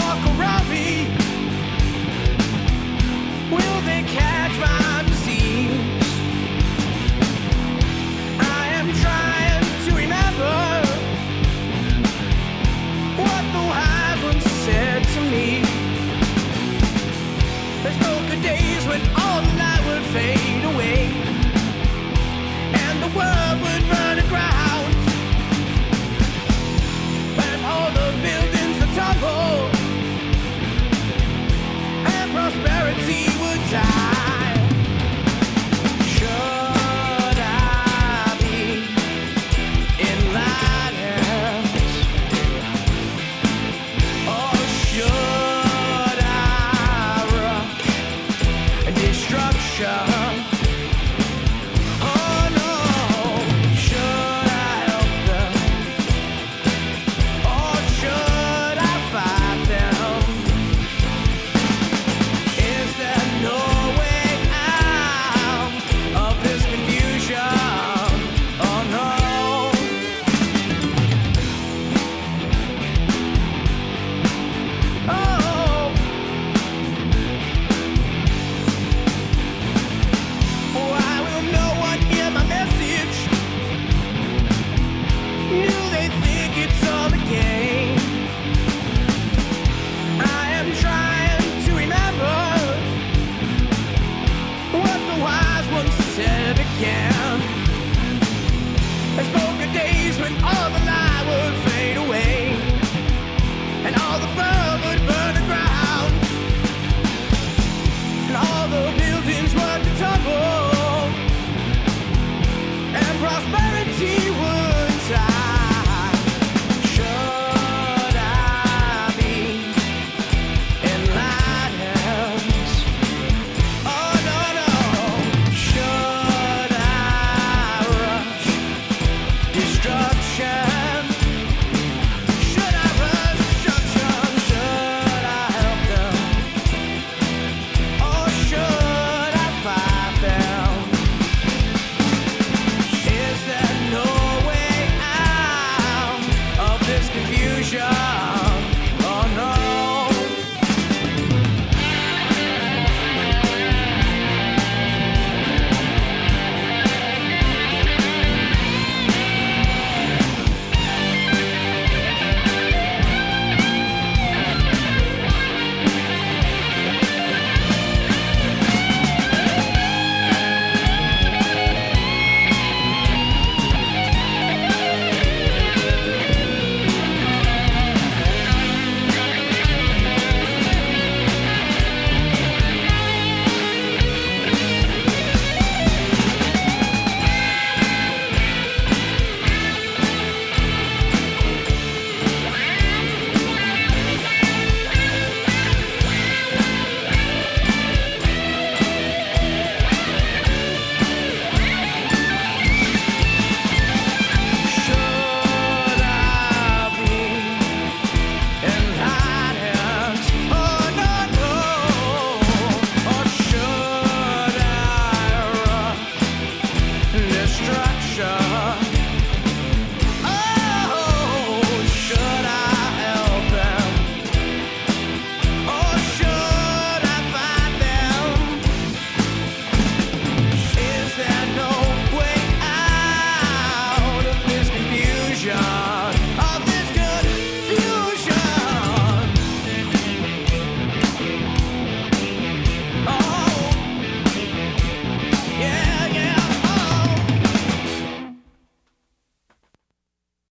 walk around me? Will they catch my disease? I am trying to remember what the wise ones said to me. There's no good days when all the light would fade away and the world would run aground, and all the buildings would tumble and prosperity would die. Should I be enlightened, or should I run destruction? Oh no, should I help them, or should I fight them? Is there no way out of this confusion? Oh no. Oh, why will no one hear my message? Do they think it's all a game? I am trying to remember what the wise ones said again. There's no good days when all the